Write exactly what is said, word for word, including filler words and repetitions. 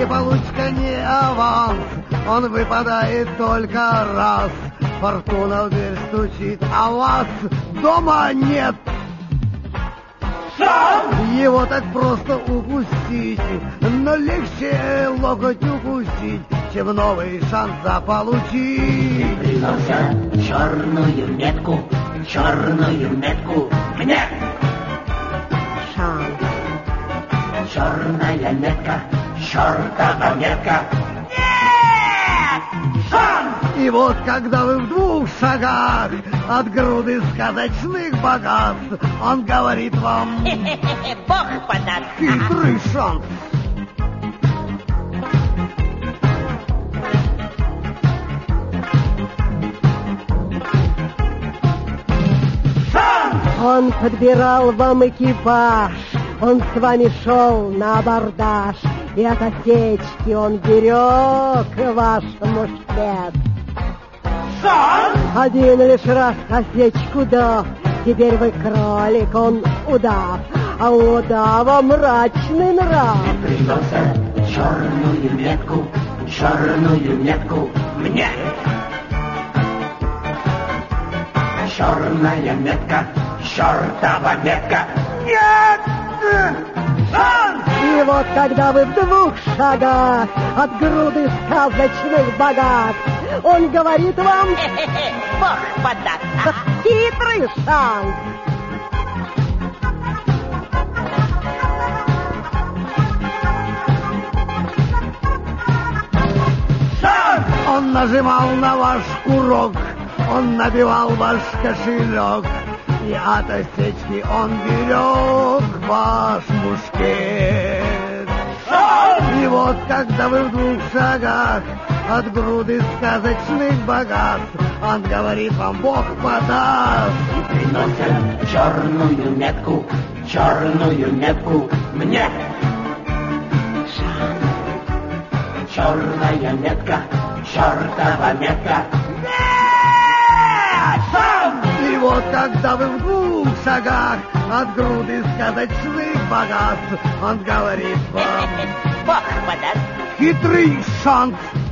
И получка не аванс, он выпадает только раз. Фортуна в дверь стучит, а вас дома нет. Шанс! Его так просто упустить, но легче локоть укусить, чем новый шанс заполучить. Принося черную метку, черную метку мне. Шанс. Черная метка, чертова метка. Нет! Шанс! И вот когда вы в двух шагах от груды сказочных богатств, он говорит вам: Хе-хе-хе, Бог подаст. хитрый шанс. Он подбирал вам экипаж, он с вами шел на абордаж, и от осечки он берег ваш мушкет. Шанс! Один лишь раз осечку дав, теперь вы кролик, он удав, а у удава мрачный нрав. Принося черную метку, черную метку мне. Черная метка, чертова метка. Нет! Шанс! И вот когда вы в двух шагах от груды сказочных богатств, он говорит вам: Хе-хе-хе, Бог подаст. хитрый шанс. Шанс! Он нажимал на ваш курок, он набивал ваш кошелек, и от осечки он берег ваш мушкет. И вот когда вы в двух шагах от груды сказочных богатств, он говорит вам: Бог подаст. И приносят черную метку, черную метку мне. Черная метка, чертова метка. Нет! Шанс! И вот когда вы в двух шагах от груды сказочных богатств, он говорит вам: Бог подаст. хитрый шанс.